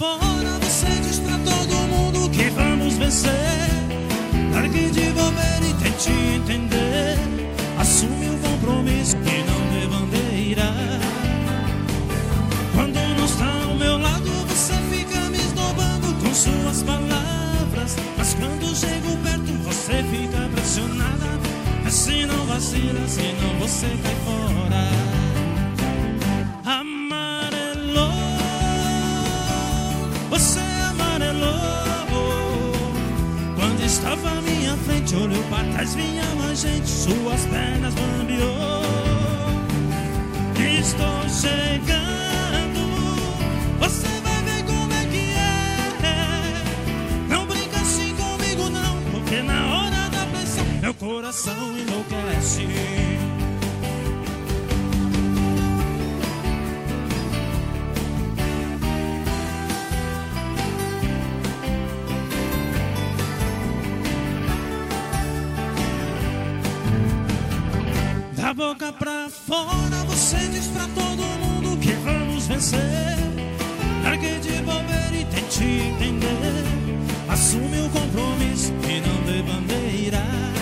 fora, você diz pra todo mundo que vamos vencer. Largue de bobeira e tente entender. Assume o compromisso e não dê bandeira. Quando não está ao meu lado, você fica me esnobando com suas palavras. Mas quando chego perto, você fica pressionada. Mas se não vacila, senão você cai fora. Amarelou, você amarelou. Quando estava à minha frente, olhou pra trás, vinha mais gente, suas pernas bambeou. Estou chegando, você vai ver como é que é. Não brinca assim comigo não, porque na hora da pressão meu coração enlouquece. Da boca pra fora, você diz pra todo mundo que vamos vencer. Largue de bobeira e tente entender. Assume o compromisso e não dê bandeira.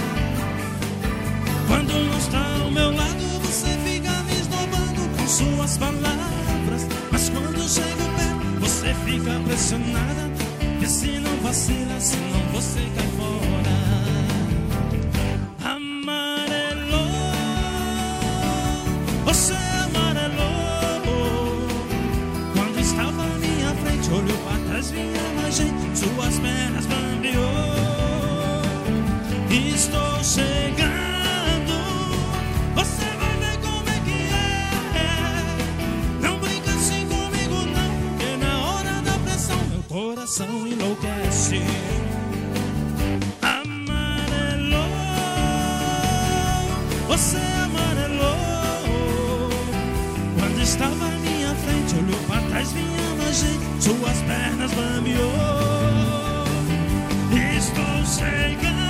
Quando não está ao meu lado, você fica me esnobando com suas palavras. Mas quando chego perto, você fica pressionada. E se não vacila, senão você cai fora. Você amarelou. Quando estava à minha frente, olhou pra trás, vinha mais gente, suas pernas bambeou. Estou chegando, você vai ver como é que é. Não brinca assim comigo não, porque na hora da pressão meu coração enlouquece. Amarelou, você amarelou. Quando estava à minha frente, olhou pra trás, vinha mais gente, suas pernas bambeou. Estou chegando.